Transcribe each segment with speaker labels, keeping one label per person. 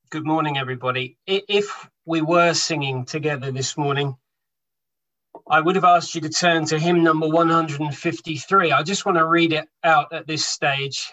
Speaker 1: Good morning, everybody. If we were singing together this morning, I would have asked you to turn to hymn number 153. I just want to read it out at this stage.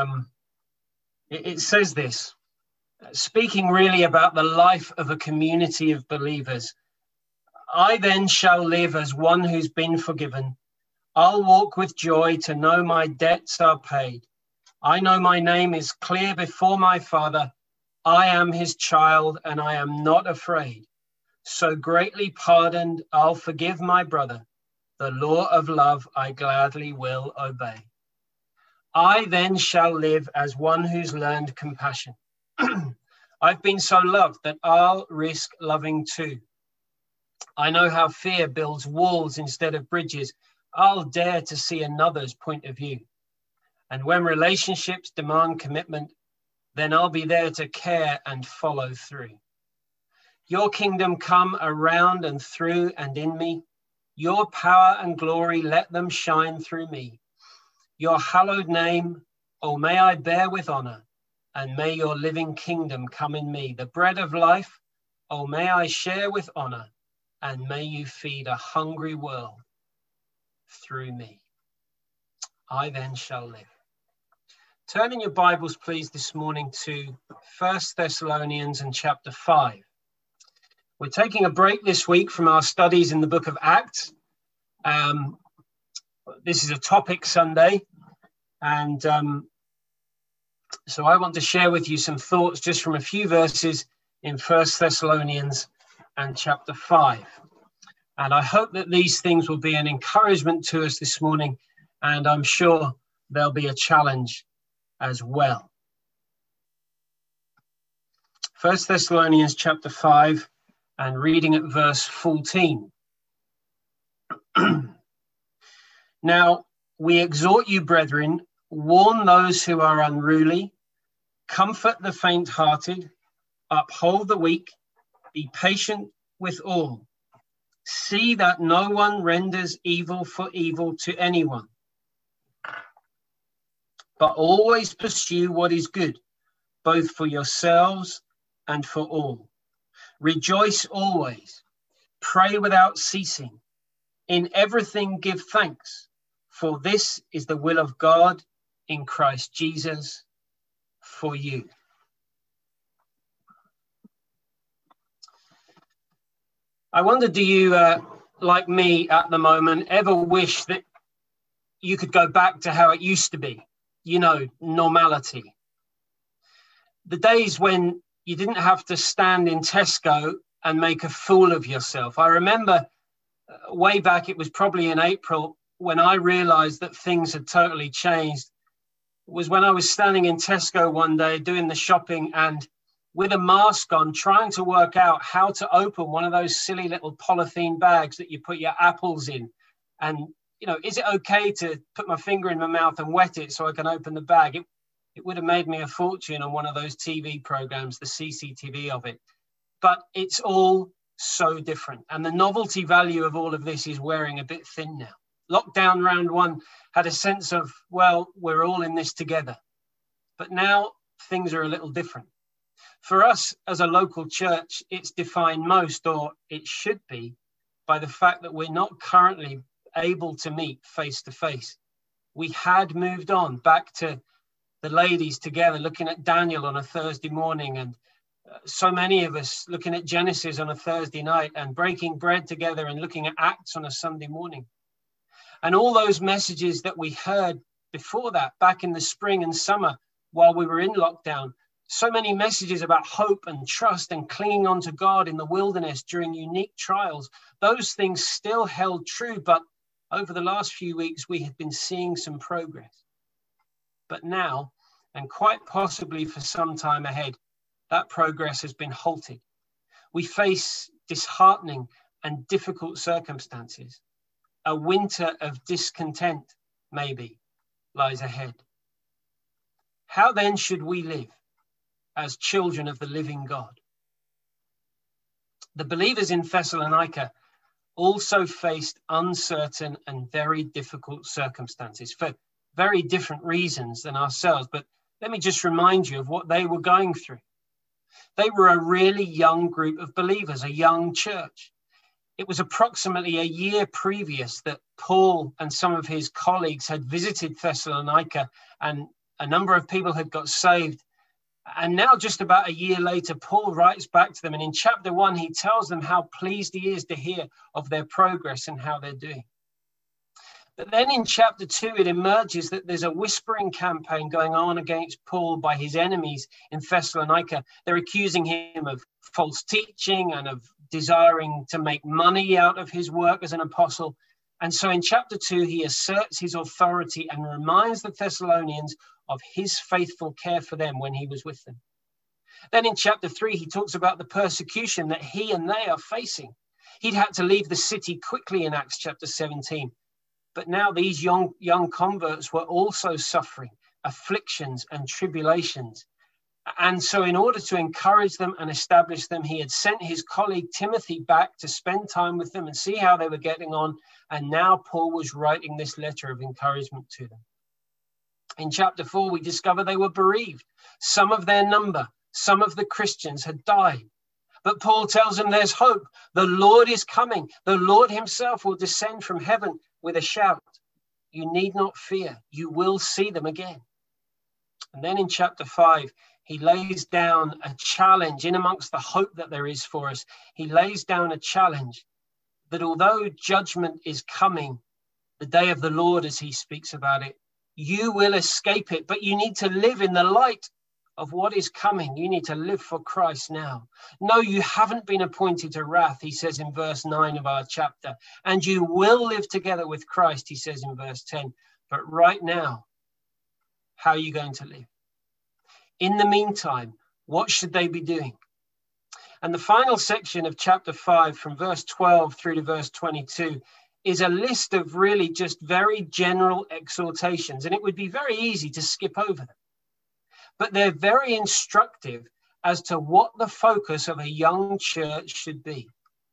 Speaker 1: It says this, speaking really about the life of a community of believers. I then shall live as one who's been forgiven. I'll walk with joy to know my debts are paid. I know my name is clear before my Father. I am his child and I am not afraid. So greatly pardoned, I'll forgive my brother. The law of love I gladly will obey. I then shall live as one who's learned compassion. I've been so loved that I'll risk loving too. I know how fear builds walls instead of bridges. I'll dare to see another's point of view. And when relationships demand commitment, then I'll be there to care and follow through. Your kingdom come around and through and in me. Your power and glory, let them shine through me. Your hallowed name, oh, may I bear with honor, and may your living kingdom come in me. The bread of life, oh, may I share with honor, and may you feed a hungry world through me. I then shall live. Turn in your Bibles, please, this morning to 1 Thessalonians and chapter 5. We're taking a break this week from our studies in the book of Acts. This is a topic Sunday, and so I want to share with you some thoughts just from a few verses in 1 Thessalonians and chapter 5. And I hope that these things will be an encouragement to us this morning, and I'm sure there'll be a challenge as well. 1 Thessalonians chapter 5 and reading at verse 14. Now we exhort you, brethren, warn those who are unruly, comfort the faint-hearted, uphold the weak, be patient with all. See that no one renders evil for evil to anyone, but always pursue what is good, both for yourselves and for all. Rejoice always, pray without ceasing. In everything give thanks, for this is the will of God in Christ Jesus for you. I wonder, do you, like me at the moment, ever wish that you could go back to how it used to be? You know, normality. The days when you didn't have to stand in Tesco and make a fool of yourself. I remember way back, it was probably in April, when I realized that things had totally changed. It was when I was standing in Tesco one day doing the shopping and with a mask on, trying to work out how to open one of those silly little polythene bags that you put your apples in. And you know, is it okay to put my finger in my mouth and wet it so I can open the bag? It would have made me a fortune on one of those TV programs, the CCTV of it. But it's all so different. And the novelty value of all of this is wearing a bit thin now. Lockdown round one had a sense of, well, we're all in this together. But now things are a little different. For us as a local church, it's defined most, or it should be, by the fact that we're not currently able to meet face to face. We had moved on back to the ladies together looking at Daniel on a Thursday morning, and so many of us looking at Genesis on a Thursday night, and breaking bread together and looking at Acts on a Sunday morning. And all those messages that we heard before that, back in the spring and summer while we were in lockdown, so many messages about hope and trust and clinging on to God in the wilderness during unique trials. Those things still held true, but over the last few weeks, we have been seeing some progress. But now, and quite possibly for some time ahead, that progress has been halted. We face disheartening and difficult circumstances. A winter of discontent, maybe, lies ahead. How then should we live as children of the living God? The believers in Thessalonica also faced uncertain and very difficult circumstances for very different reasons than ourselves. But let me just remind you of what they were going through. They were a really young group of believers, a young church. It was approximately a year previous that Paul and some of his colleagues had visited Thessalonica, and a number of people had got saved. And now, just about a year later, Paul writes back to them. And in chapter 1, he tells them how pleased he is to hear of their progress and how they're doing. But then in chapter 2, it emerges that there's a whispering campaign going on against Paul by his enemies in Thessalonica. They're accusing him of false teaching and of desiring to make money out of his work as an apostle. And so in chapter 2, he asserts his authority and reminds the Thessalonians of his faithful care for them when he was with them. Then in chapter 3, he talks about the persecution that he and they are facing. He'd had to leave the city quickly in Acts chapter 17. But now these young converts were also suffering afflictions and tribulations. And so in order to encourage them and establish them, he had sent his colleague Timothy back to spend time with them and see how they were getting on. And now Paul was writing this letter of encouragement to them. In chapter 4, we discover they were bereaved. Some of their number, some of the Christians had died. But Paul tells them there's hope. The Lord is coming. The Lord himself will descend from heaven with a shout. You need not fear. You will see them again. And then in chapter 5, he lays down a challenge in amongst the hope that there is for us. He lays down a challenge that although judgment is coming, the day of the Lord, as he speaks about it, you will escape it, but you need to live in the light of what is coming. You need to live for Christ now. No, you haven't been appointed to wrath, he says in verse 9 of our chapter, and you will live together with Christ, he says in verse 10. But right now, how are you going to live? In the meantime, what should they be doing? And the final section of chapter 5, from verse 12 through to verse 22, is a list of really just very general exhortations, and it would be very easy to skip over them. But they're very instructive as to what the focus of a young church should be.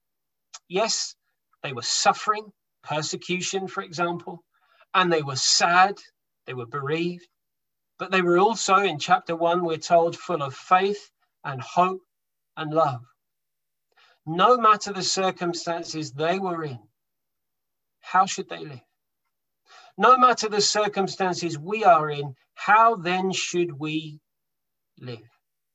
Speaker 1: Yes, they were suffering persecution, for example, and they were sad, they were bereaved, but they were also, in chapter 1, we're told, full of faith and hope and love. No matter the circumstances they were in, how should they live? No matter the circumstances we are in, how then should we live?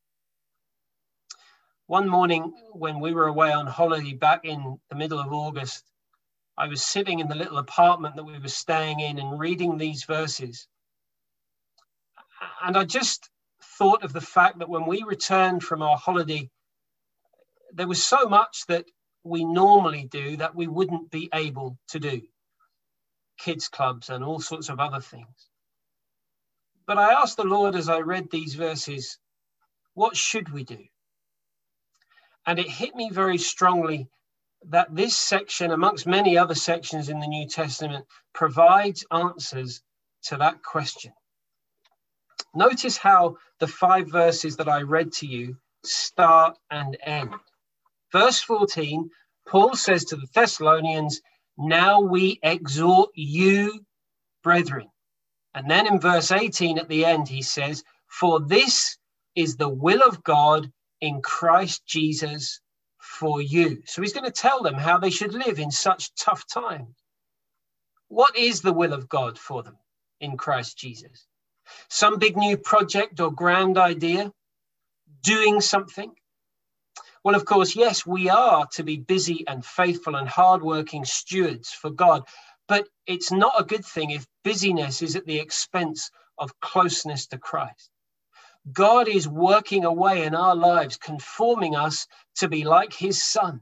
Speaker 1: One morning when we were away on holiday back in the middle of August, I was sitting in the little apartment that we were staying in and reading these verses. And I just thought of the fact that when we returned from our holiday, there was so much that we normally do that we wouldn't be able to do. Kids clubs and all sorts of other things. But I asked the Lord as I read these verses, what should we do? And it hit me very strongly that this section, amongst many other sections in the New Testament, provides answers to that question. Notice how the 5 verses that I read to you start and end. Verse 14, Paul says to the Thessalonians, now we exhort you, brethren. And then in verse 18 at the end, he says, for this is the will of God in Christ Jesus for you. So he's going to tell them how they should live in such tough times. What is the will of God for them in Christ Jesus? Some big new project or grand idea? Doing something? Well, of course, yes, we are to be busy and faithful and hardworking stewards for God, but it's not a good thing if busyness is at the expense of closeness to Christ. God is working away in our lives, conforming us to be like his Son.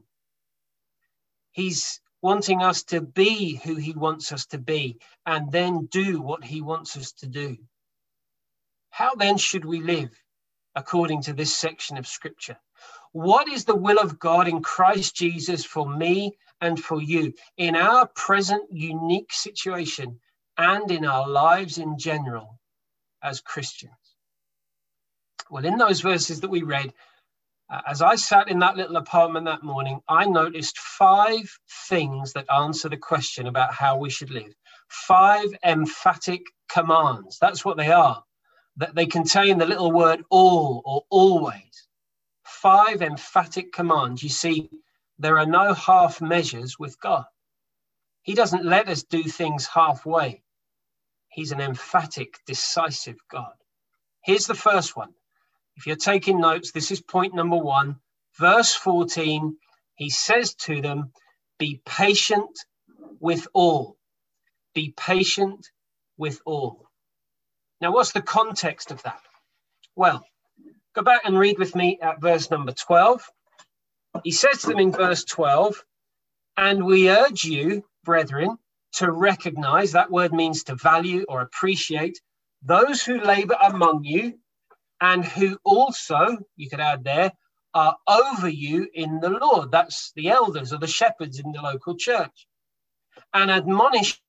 Speaker 1: He's wanting us to be who he wants us to be and then do what he wants us to do. How then should we live according to this section of Scripture? What is the will of God in Christ Jesus for me and for you in our present unique situation and in our lives in general as Christians? Well, in those verses that we read, as I sat in that little apartment that morning, I noticed 5 things that answer the question about how we should live. 5 emphatic commands. That's what they are. That they contain the little word all or always. 5 emphatic commands. You see, there are no half measures with God. He doesn't let us do things halfway. He's an emphatic, decisive God. Here's the first one. If you're taking notes, this is point number 1. Verse 14, he says to them, be patient with all. Be patient with all. Now, what's the context of that? Well, go back and read with me at verse number 12. He says to them in verse 12, and we urge you, brethren, to recognize, that word means to value or appreciate, those who labor among you and who also, you could add there, are over you in the Lord. That's the elders or the shepherds in the local church. And admonish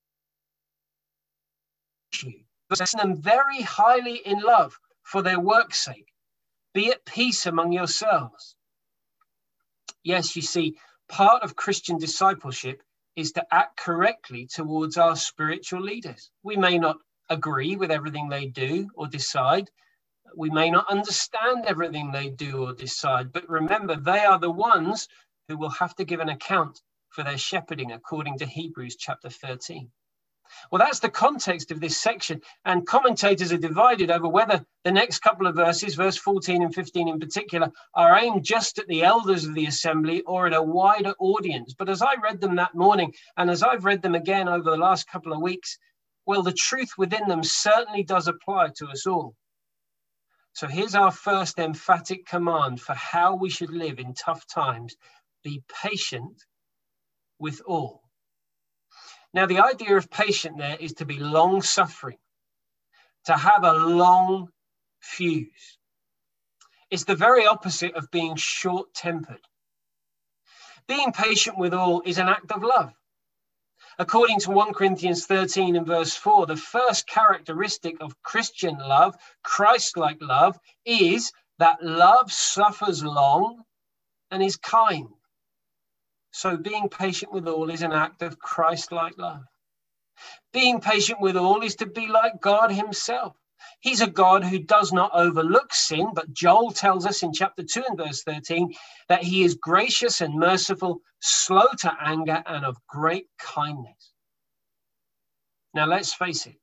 Speaker 1: you, possess them very highly in love for their work's sake. Be at peace among yourselves. Yes, you see, part of Christian discipleship is to act correctly towards our spiritual leaders. We may not agree with everything they do or decide. We may not understand everything they do or decide, but remember, they are the ones who will have to give an account for their shepherding, according to Hebrews chapter 13. Well, that's the context of this section, and commentators are divided over whether the next couple of verses, verse 14 and 15 in particular, are aimed just at the elders of the assembly or at a wider audience. But as I read them that morning, and as I've read them again over the last couple of weeks, well, the truth within them certainly does apply to us all. So here's our first emphatic command for how we should live in tough times. Be patient with all. Now, the idea of patient there is to be long-suffering, to have a long fuse. It's the very opposite of being short-tempered. Being patient with all is an act of love. According to 1 Corinthians 13 and verse 4, the first characteristic of Christian love, Christ-like love, is that love suffers long and is kind. So being patient with all is an act of Christ-like love. Being patient with all is to be like God himself. He's a God who does not overlook sin, but Joel tells us in chapter 2 and verse 13 that he is gracious and merciful, slow to anger, and of great kindness. Now, let's face it.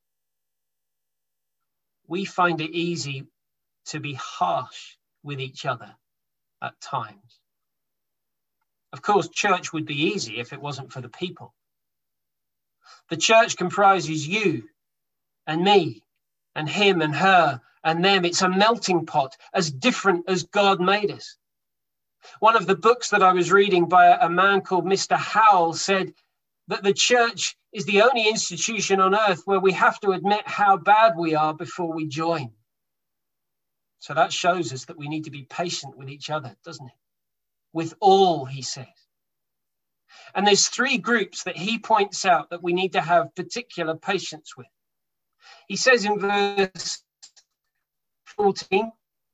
Speaker 1: We find it easy to be harsh with each other at times. Of course, church would be easy if it wasn't for the people. The church comprises you and me and him and her and them. It's a melting pot, as different as God made us. One of the books that I was reading by a man called Mr. Howell said that the church is the only institution on earth where we have to admit how bad we are before we join. So that shows us that we need to be patient with each other, doesn't it? With all, he says. And there's 3 groups that he points out that we need to have particular patience with. He says in verse 14,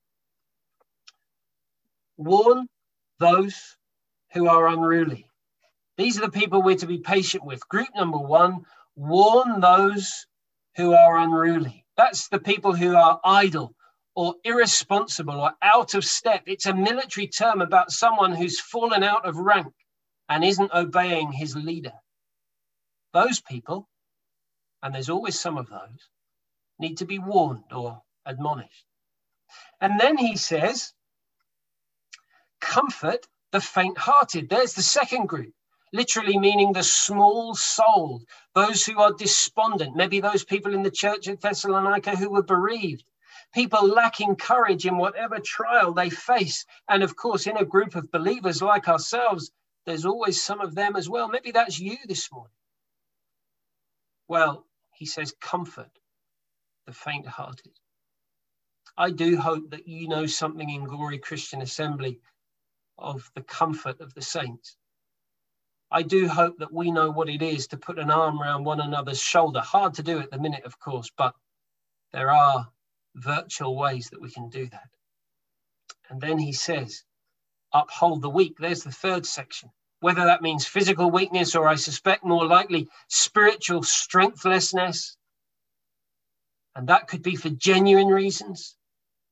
Speaker 1: warn those who are unruly. These are the people we're to be patient with. Group number 1, warn those who are unruly. That's the people who are idle or irresponsible or out of step. It's a military term about someone who's fallen out of rank and isn't obeying his leader. Those people, and there's always some of those, need to be warned or admonished. And then he says, comfort the faint-hearted. There's the second group, literally meaning the small-souled, those who are despondent, maybe those people in the church at Thessalonica who were bereaved, people lacking courage in whatever trial they face. And of course, in a group of believers like ourselves, there's always some of them as well. Maybe that's you this morning. Well, he says, comfort the faint-hearted. I do hope that you know something in Glory Christian Assembly of the comfort of the saints. I do hope that we know what it is to put an arm around one another's shoulder. Hard to do at the minute, of course, but there are virtual ways that we can do that. And then he says, uphold the weak. There's the third section. Whether that means physical weakness or I suspect more likely spiritual strengthlessness. And that could be for genuine reasons.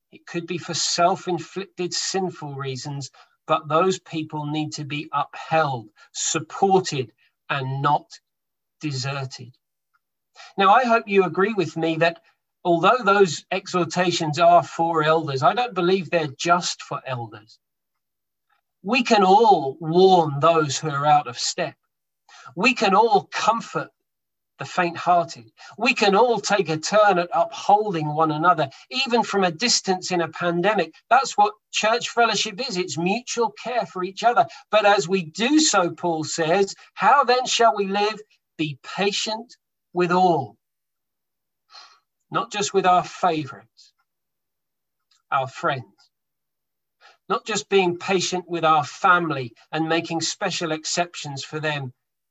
Speaker 1: It could be for self-inflicted sinful reasons, but those people need to be upheld, supported, and not deserted. Now, I hope you agree with me that although those exhortations are for elders, I don't believe they're just for elders. We can all warn those who are out of step. We can all comfort the faint-hearted. We can all take a turn at upholding one another, even from a distance in a pandemic. That's what church fellowship is. It's mutual care for each other. But as we do so, Paul says, how then shall we live? Be patient with all, not just with our favorites, our friends, not just being patient with our family and making special exceptions for them.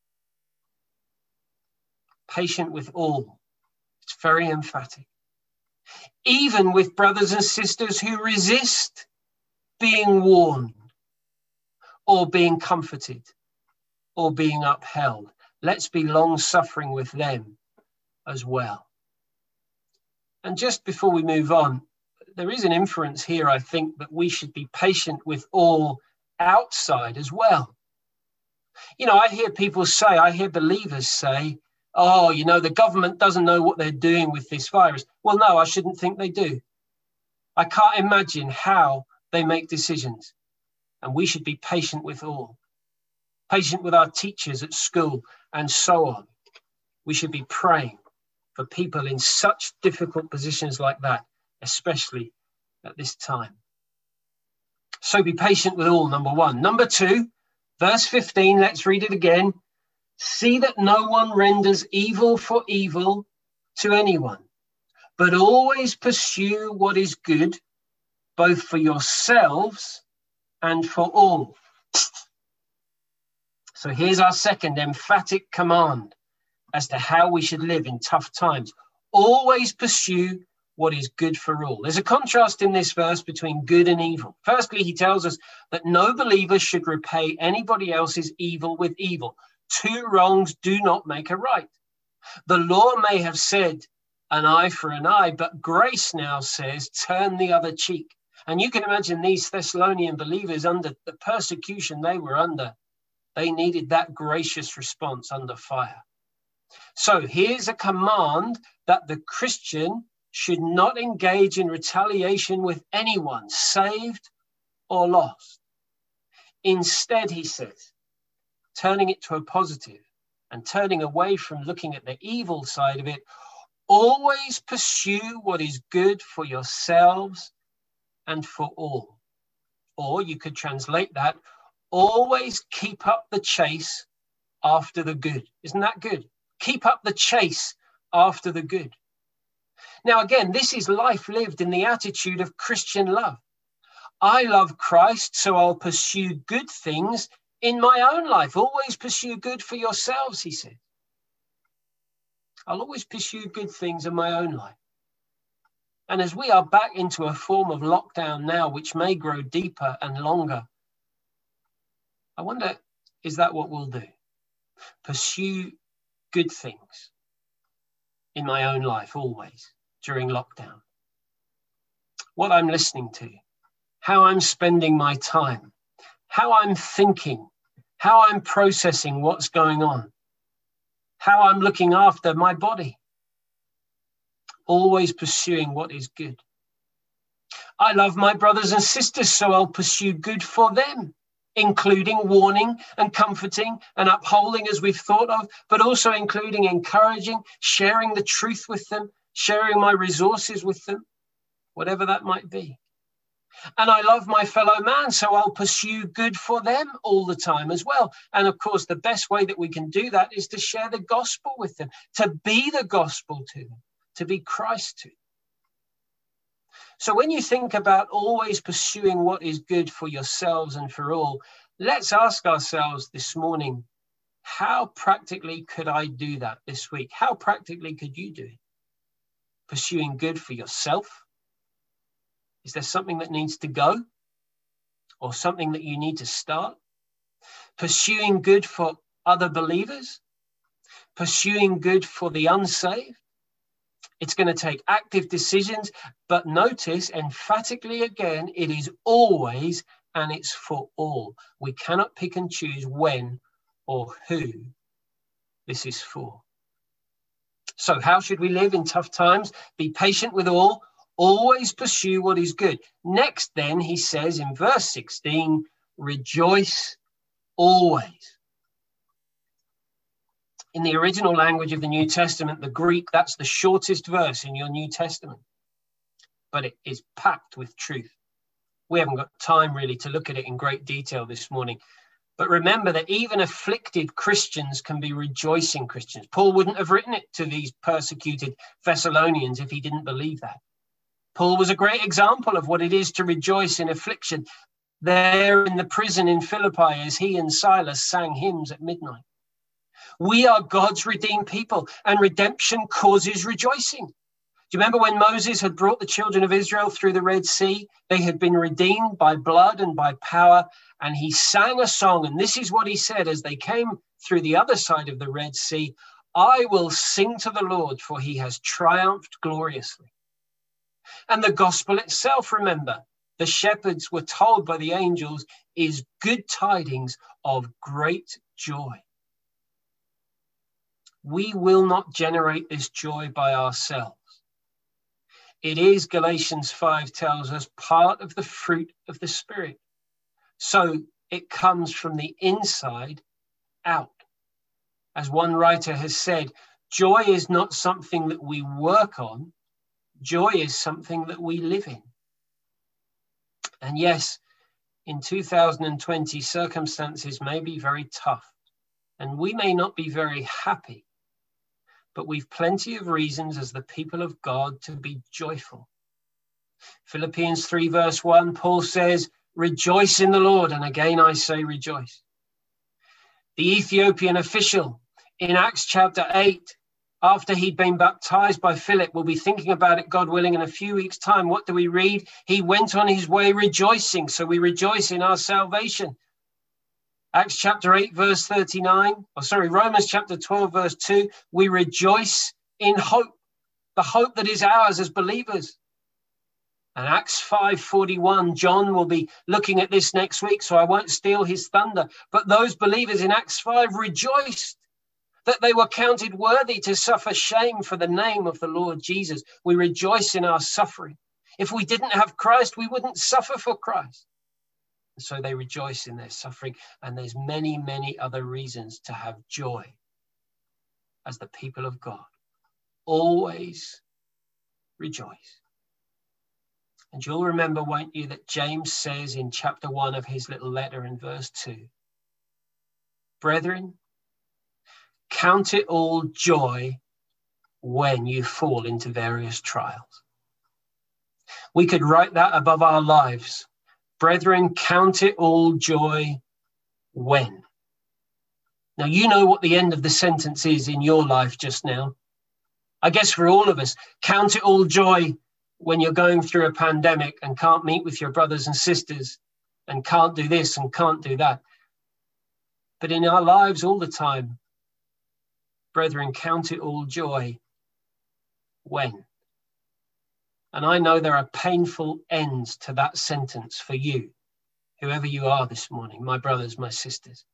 Speaker 1: Patient with all. It's very emphatic. Even with brothers and sisters who resist being warned or being comforted or being upheld. Let's be long-suffering with them as well. And just before we move on, there is an inference here, I think, that we should be patient with all outside as well. You know, I hear believers say, oh, you know, the government doesn't know what they're doing with this virus. Well, no, I shouldn't think they do. I can't imagine how they make decisions. And we should be patient with all. Patient with our teachers at school and so on. We should be praying for people in such difficult positions like that, especially at this time. So be patient with all, number one. Number two, verse 15, let's read it again. See that no one renders evil for evil to anyone, but always pursue what is good, both for yourselves and for all. So here's our second emphatic command as to how we should live in tough times. Always pursue what is good for all. There's a contrast in this verse between good and evil. Firstly, he tells us that no believer should repay anybody else's evil with evil. Two wrongs do not make a right. The law may have said an eye for an eye, but grace now says turn the other cheek. And you can imagine these Thessalonian believers under the persecution they were under. They needed that gracious response under fire. So here's a command that the Christian should not engage in retaliation with anyone, saved or lost. Instead, he says, turning it to a positive and turning away from looking at the evil side of it, always pursue what is good for yourselves and for all. Or you could translate that, always keep up the chase after the good. Isn't that good? Keep up the chase after the good. Now, again, this is life lived in the attitude of Christian love. I love Christ, so I'll pursue good things in my own life. Always pursue good for yourselves, he said. I'll always pursue good things in my own life. And as we are back into a form of lockdown now, which may grow deeper and longer, I wonder, is that what we'll do? Pursue good things in my own life always during lockdown. What I'm listening to, how I'm spending my time, how I'm thinking, how I'm processing what's going on, how I'm looking after my body. Always pursuing what is good. I love my brothers and sisters, so I'll pursue good for them, including warning and comforting and upholding as we've thought of, but also including encouraging, sharing the truth with them, sharing my resources with them, whatever that might be. And I love my fellow man, so I'll pursue good for them all the time as well. And of course, the best way that we can do that is to share the gospel with them, to be the gospel to them, to be Christ to them. So when you think about always pursuing what is good for yourselves and for all, let's ask ourselves this morning, how practically could I do that this week? How practically could you do it? Pursuing good for yourself? Is there something that needs to go? Or something that you need to start? Pursuing good for other believers? Pursuing good for the unsaved? It's going to take active decisions, but notice emphatically again, it is always and it's for all. We cannot pick and choose when or who this is for. So how should we live in tough times? Be patient with all, always pursue what is good. Next, then, he says in verse 16, rejoice always. In the original language of the New Testament, the Greek, that's the shortest verse in your New Testament, but it is packed with truth. We haven't got time really to look at it in great detail this morning. But remember that even afflicted Christians can be rejoicing Christians. Paul wouldn't have written it to these persecuted Thessalonians if he didn't believe that. Paul was a great example of what it is to rejoice in affliction. There in the prison in Philippi, as he and Silas sang hymns at midnight. We are God's redeemed people, and redemption causes rejoicing. Do you remember when Moses had brought the children of Israel through the Red Sea? They had been redeemed by blood and by power, and he sang a song. And this is what he said as they came through the other side of the Red Sea: I will sing to the Lord, for he has triumphed gloriously. And the gospel itself, remember, the shepherds were told by the angels, is good tidings of great joy. We will not generate this joy by ourselves. It is, Galatians 5 tells us, part of the fruit of the Spirit. So it comes from the inside out. As one writer has said, joy is not something that we work on. Joy is something that we live in. And yes, in 2020, circumstances may be very tough, and we may not be very happy. But we've plenty of reasons as the people of God to be joyful. Philippians 3 verse 1, Paul says, rejoice in the Lord. And again, I say rejoice. The Ethiopian official in Acts chapter 8, after he'd been baptized by Philip, we'll be thinking about it, God willing, in a few weeks' time. What do we read? He went on his way rejoicing. So we rejoice in our salvation. Acts chapter 8, verse 39, Romans chapter 12, verse 2, we rejoice in hope, the hope that is ours as believers. And Acts 5:41, John will be looking at this next week, so I won't steal his thunder. But those believers in Acts 5 rejoiced that they were counted worthy to suffer shame for the name of the Lord Jesus. We rejoice in our suffering. If we didn't have Christ, we wouldn't suffer for Christ. So they rejoice in their suffering. And there's many, many other reasons to have joy as the people of God. Always rejoice. And you'll remember, won't you, that James says in chapter 1 of his little letter in verse 2, brethren, count it all joy when you fall into various trials. We could write that above our lives. Brethren, count it all joy when. Now, you know what the end of the sentence is in your life just now. I guess for all of us, count it all joy when you're going through a pandemic and can't meet with your brothers and sisters and can't do this and can't do that. But in our lives all the time, brethren, count it all joy when. And I know there are painful ends to that sentence for you, whoever you are this morning, my brothers, my sisters.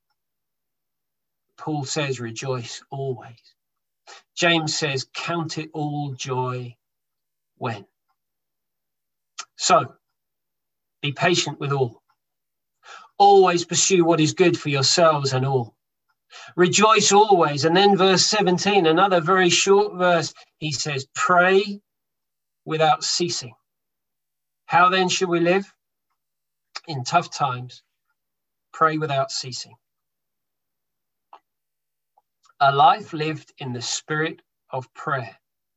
Speaker 1: Paul says, rejoice always. James says, count it all joy when. So, be patient with all. Always pursue what is good for yourselves and all. Rejoice always. And then verse 17, another very short verse, he says, pray without ceasing. How then should we live? In tough times, pray without ceasing. A life lived in the spirit of prayer.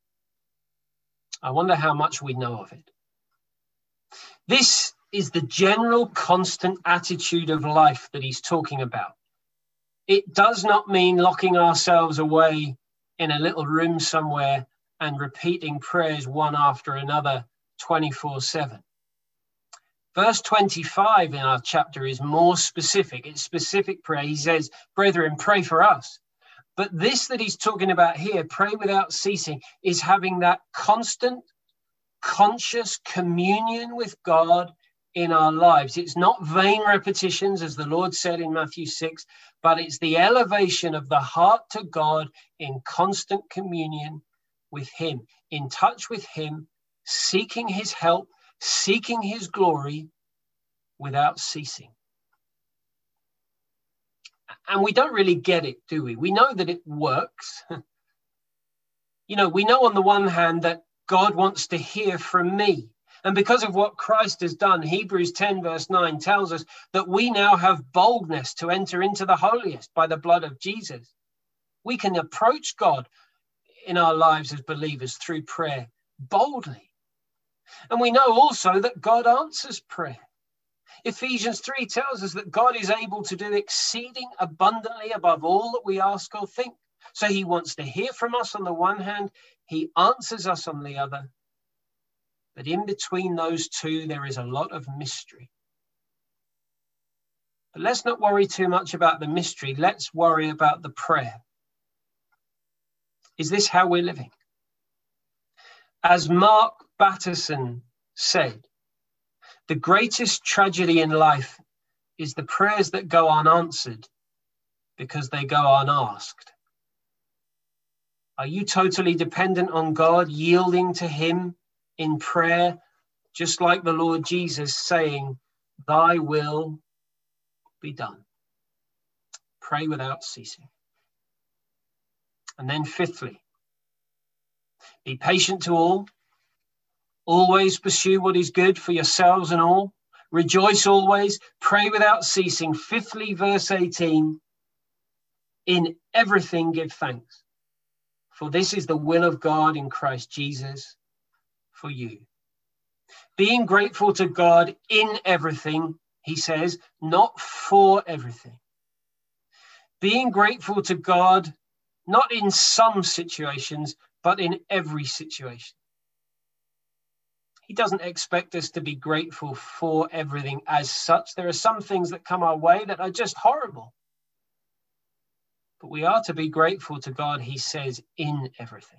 Speaker 1: I wonder how much we know of it. This is the general constant attitude of life that he's talking about. It does not mean locking ourselves away in a little room somewhere and repeating prayers one after another 24/7. Verse 25 in our chapter is more specific. It's specific prayer. He says, brethren, pray for us. But this that he's talking about here, pray without ceasing, is having that constant, conscious communion with God in our lives. It's not vain repetitions, as the Lord said in Matthew 6, but it's the elevation of the heart to God in constant communion with him, in touch with him, seeking his help, seeking his glory without ceasing. And we don't really get it, do we? We know that it works. We know on the one hand that God wants to hear from me. And because of what Christ has done, Hebrews 10 verse 9 tells us that we now have boldness to enter into the holiest by the blood of Jesus. We can approach God in our lives as believers through prayer boldly. And we know also that God answers prayer. Ephesians 3 tells us that God is able to do exceeding abundantly above all that we ask or think. So he wants to hear from us on the one hand, he answers us on the other. But in between those two, there is a lot of mystery. But let's not worry too much about the mystery. Let's worry about the prayer. Is this how we're living? As Mark Batterson said, the greatest tragedy in life is the prayers that go unanswered because they go unasked. Are you totally dependent on God, yielding to him in prayer, just like the Lord Jesus saying, thy will be done? Pray without ceasing. And then fifthly, be patient to all. Always pursue what is good for yourselves and all. Rejoice always. Pray without ceasing. Fifthly, verse 18, in everything give thanks, for this is the will of God in Christ Jesus for you. Being grateful to God in everything, he says, not for everything. Being grateful to God, not in some situations, but in every situation. He doesn't expect us to be grateful for everything as such. There are some things that come our way that are just horrible. But we are to be grateful to God, he says, in everything.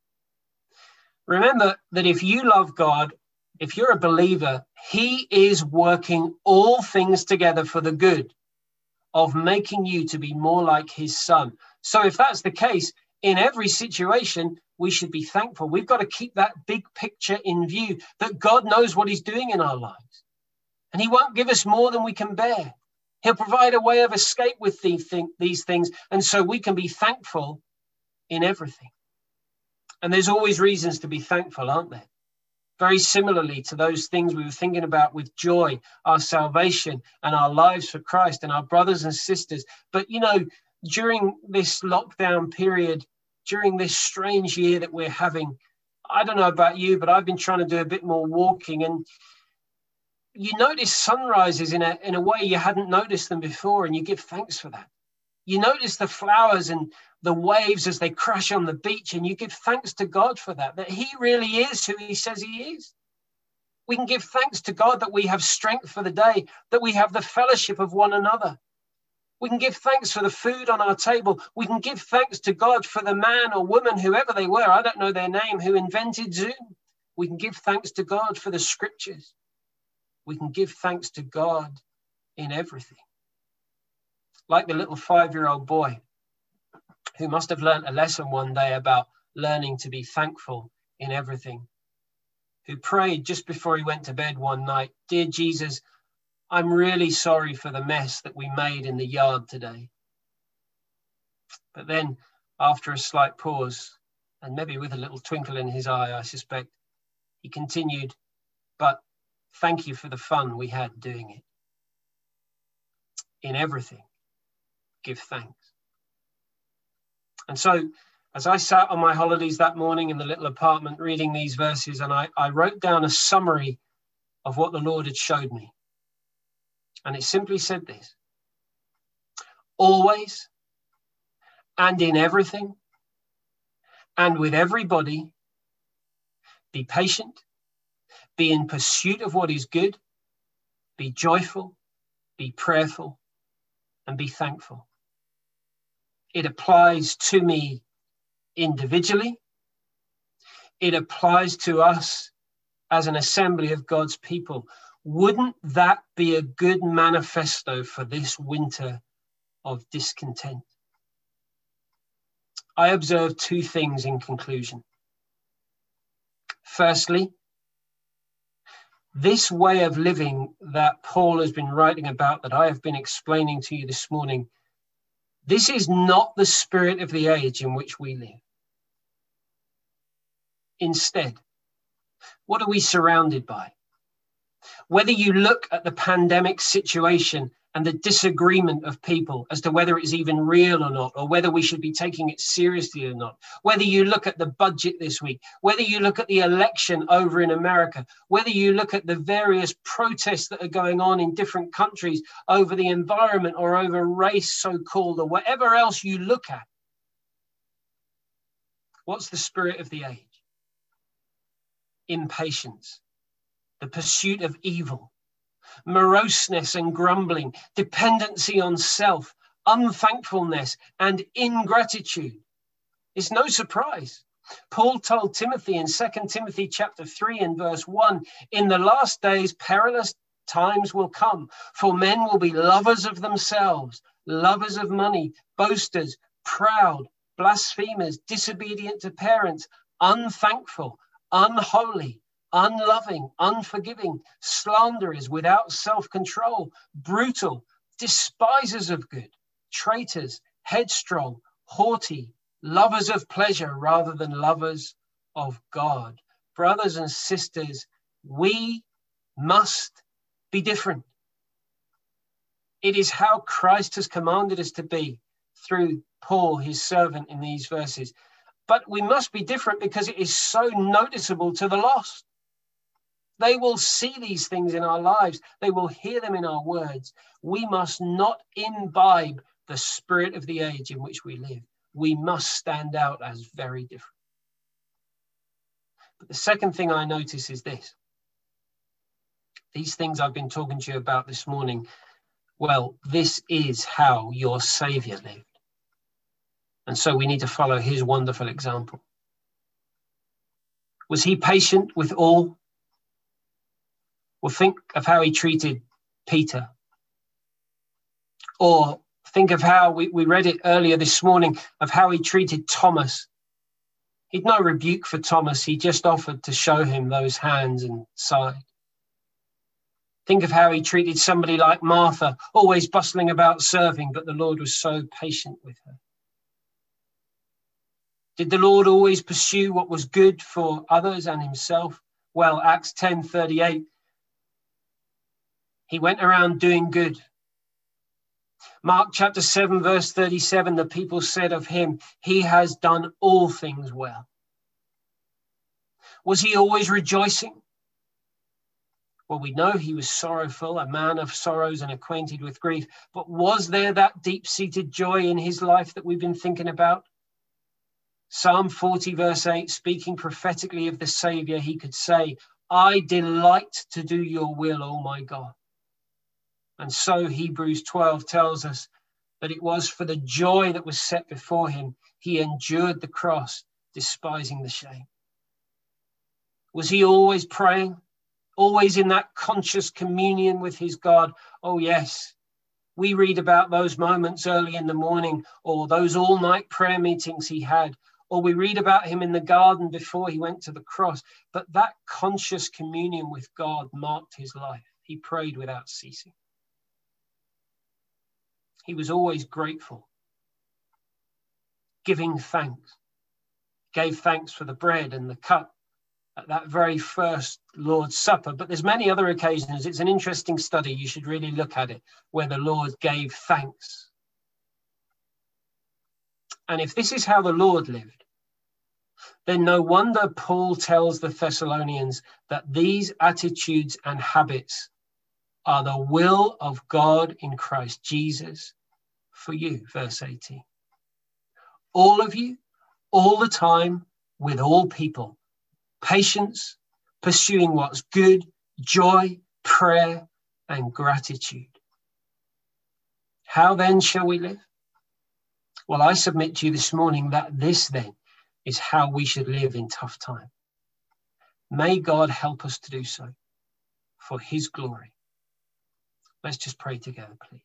Speaker 1: Remember that if you love God, if you're a believer, he is working all things together for the good of making you to be more like his son. So if that's the case, in every situation, we should be thankful. We've got to keep that big picture in view, that God knows what he's doing in our lives. And he won't give us more than we can bear. He'll provide a way of escape with these things. And so we can be thankful in everything. And there's always reasons to be thankful, aren't there? Very similarly to those things we were thinking about with joy, our salvation and our lives for Christ and our brothers and sisters. But, during this lockdown period, during this strange year that we're having, I don't know about you, but I've been trying to do a bit more walking, and you notice sunrises in a way you hadn't noticed them before, and you give thanks for that. You notice the flowers and the waves as they crash on the beach, and you give thanks to God for that he really is who he says he is. We can give thanks to God that we have strength for the day, that we have the fellowship of one another. We can give thanks for the food on our table. We can give thanks to God for the man or woman, whoever they were, I don't know their name, who invented Zoom. We can give thanks to God for the scriptures. We can give thanks to God in everything. Like the little 5-year-old boy who must have learned a lesson one day about learning to be thankful in everything, who prayed just before he went to bed one night, "Dear Jesus, I'm really sorry for the mess that we made in the yard today." But then, after a slight pause, and maybe with a little twinkle in his eye, I suspect, he continued, "But thank you for the fun we had doing it." In everything, give thanks. And so, as I sat on my holidays that morning in the little apartment reading these verses, and I wrote down a summary of what the Lord had showed me. And it simply said this: always and in everything and with everybody, be patient, be in pursuit of what is good, be joyful, be prayerful, and be thankful. It applies to me individually. It applies to us as an assembly of God's people. Wouldn't that be a good manifesto for this winter of discontent? I observe two things in conclusion. Firstly, this way of living that Paul has been writing about, that I have been explaining to you this morning, this is not the spirit of the age in which we live. Instead, what are we surrounded by? Whether you look at the pandemic situation and the disagreement of people as to whether it's even real or not, or whether we should be taking it seriously or not, whether you look at the budget this week, whether you look at the election over in America, whether you look at the various protests that are going on in different countries over the environment or over race, so-called, or whatever else you look at, what's the spirit of the age? Impatience, the pursuit of evil, moroseness and grumbling, dependency on self, unthankfulness and ingratitude. It's no surprise. Paul told Timothy in 2 Timothy chapter 3 and verse 1, in the last days perilous times will come, for men will be lovers of themselves, lovers of money, boasters, proud, blasphemers, disobedient to parents, unthankful, unholy, unloving, unforgiving, slanderers, without self-control, brutal, despisers of good, traitors, headstrong, haughty, lovers of pleasure rather than lovers of God. Brothers and sisters, we must be different. It is how Christ has commanded us to be through Paul, his servant, in these verses. But we must be different because it is so noticeable to the lost. They will see these things in our lives. They will hear them in our words. We must not imbibe the spirit of the age in which we live. We must stand out as very different. But the second thing I notice is this. These things I've been talking to you about this morning, well, this is how your Savior lived. And so we need to follow his wonderful example. Was he patient with all? Well, think of how he treated Peter. Or think of how we read it earlier this morning, of how he treated Thomas. He'd no rebuke for Thomas. He just offered to show him those hands and side. Think of how he treated somebody like Martha, always bustling about serving, but the Lord was so patient with her. Did the Lord always pursue what was good for others and himself? Well, Acts 10:38, he went around doing good. Mark chapter 7, verse 37, the people said of him, he has done all things well. Was he always rejoicing? Well, we know he was sorrowful, a man of sorrows and acquainted with grief. But was there that deep-seated joy in his life that we've been thinking about? Psalm 40, verse 8, speaking prophetically of the Savior, he could say, I delight to do your will, O my God. And so Hebrews 12 tells us that it was for the joy that was set before him, he endured the cross, despising the shame. Was he always praying? Always in that conscious communion with his God? Oh, yes. We read about those moments early in the morning, or those all-night prayer meetings he had, or we read about him in the garden before he went to the cross. But that conscious communion with God marked his life. He prayed without ceasing. He was always grateful, giving thanks, gave thanks for the bread and the cup at that very first Lord's Supper. But there's many other occasions. It's an interesting study. You should really look at it, where the Lord gave thanks. And if this is how the Lord lived, then no wonder Paul tells the Thessalonians that these attitudes and habits are the will of God in Christ Jesus for you, verse 18. All of you, all the time, with all people, patience, pursuing what's good, joy, prayer, and gratitude. How then shall we live? Well, I submit to you this morning that this then is how we should live in tough times. May God help us to do so for his glory. Let's just pray together, please.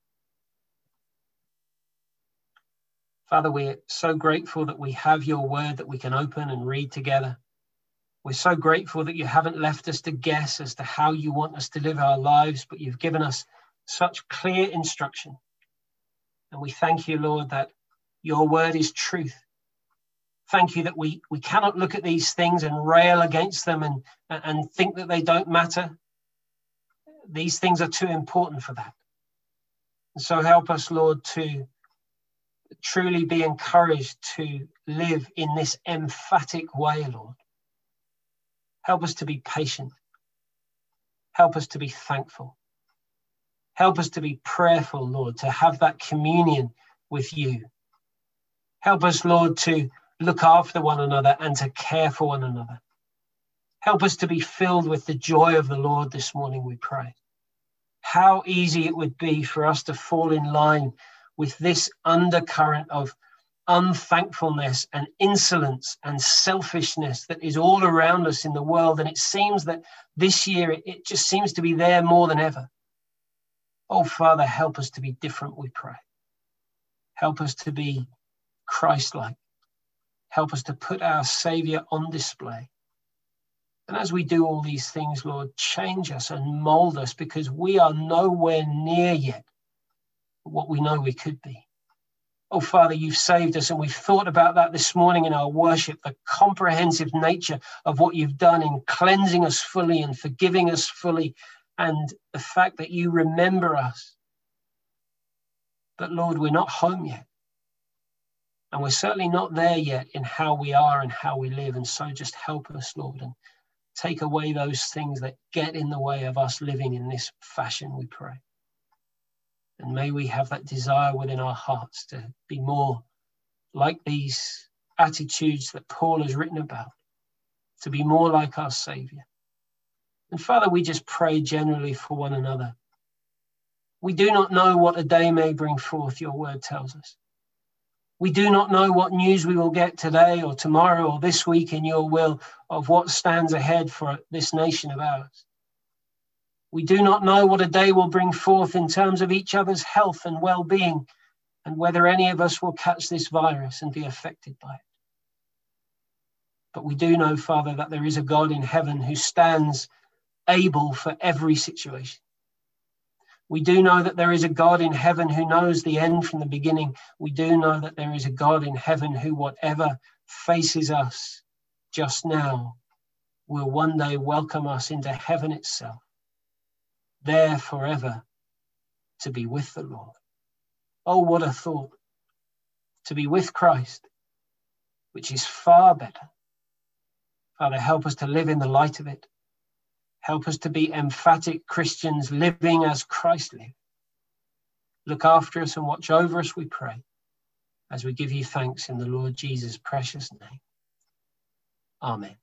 Speaker 1: Father, we're so grateful that we have your word that we can open and read together. We're so grateful that you haven't left us to guess as to how you want us to live our lives, but you've given us such clear instruction. And we thank you, Lord, that your word is truth. Thank you that we cannot look at these things and rail against them and think that they don't matter. These things are too important for that. And so help us, Lord, to truly be encouraged to live in this emphatic way, Lord. Help us to be patient. Help us to be thankful. Help us to be prayerful, Lord, to have that communion with you. Help us, Lord, to look after one another and to care for one another. Help us to be filled with the joy of the Lord this morning, we pray. How easy it would be for us to fall in line with this undercurrent of unthankfulness and insolence and selfishness that is all around us in the world. And it seems that this year it just seems to be there more than ever. Oh, Father, help us to be different, we pray. Help us to be Christ-like. Help us to put our Savior on display. And as we do all these things, Lord, change us and mold us, because we are nowhere near yet what we know we could be. Oh, Father, you've saved us, and we've thought about that this morning in our worship, the comprehensive nature of what you've done in cleansing us fully and forgiving us fully, and the fact that you remember us. But Lord, we're not home yet. And we're certainly not there yet in how we are and how we live. And so just help us, Lord, and take away those things that get in the way of us living in this fashion, we pray. And may we have that desire within our hearts to be more like these attitudes that Paul has written about, to be more like our Savior. And Father, we just pray generally for one another. We do not know what a day may bring forth, your word tells us. We do not know what news we will get today or tomorrow or this week in your will of what stands ahead for this nation of ours. We do not know what a day will bring forth in terms of each other's health and well-being, and whether any of us will catch this virus and be affected by it. But we do know, Father, that there is a God in heaven who stands able for every situation. We do know that there is a God in heaven who knows the end from the beginning. We do know that there is a God in heaven who, whatever faces us just now, will one day welcome us into heaven itself, there forever to be with the Lord. Oh, what a thought, to be with Christ, which is far better. Father, help us to live in the light of it. Help us to be emphatic Christians living as Christ lived. Look after us and watch over us, we pray, as we give you thanks in the Lord Jesus' precious name. Amen.